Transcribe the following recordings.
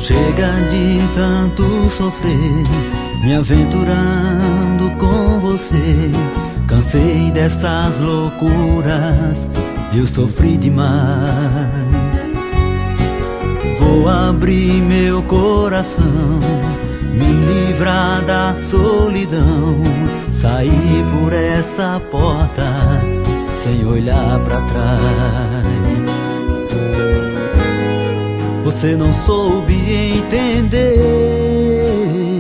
Chega de tanto sofrer, me aventurando com você. Cansei dessas loucuras, eu sofri demais. Vou abrir meu coração, me livrar da solidão, sair por essa porta sem olhar pra trás. Você não soube entender,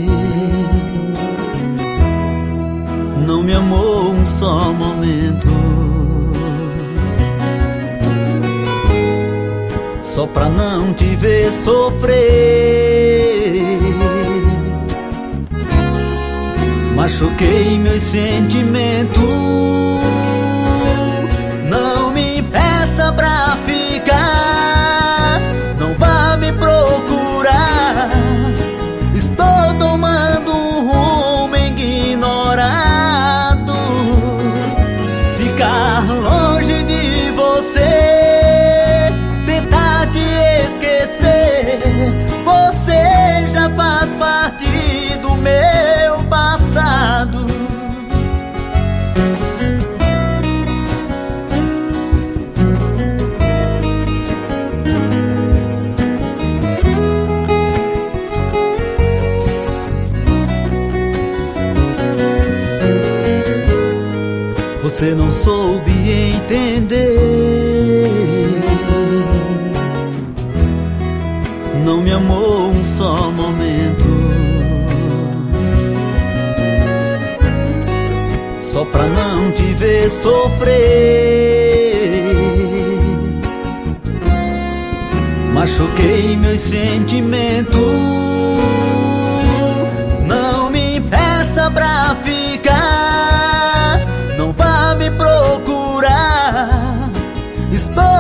não me amou um só momento, só pra não te ver sofrer. Machuquei meus sentimentos. Não me peça pra ficar, não vá me procurar. Estou tomando um rumo ignorado. Ficar longe de você, tentar te esquecer. Você já faz parte do meu passado. Você não soube entender, não me amou um só momento, só pra não te ver sofrer. Machuquei meus sentimentos. Não me peça pra ficar, não vá me procurar. Estou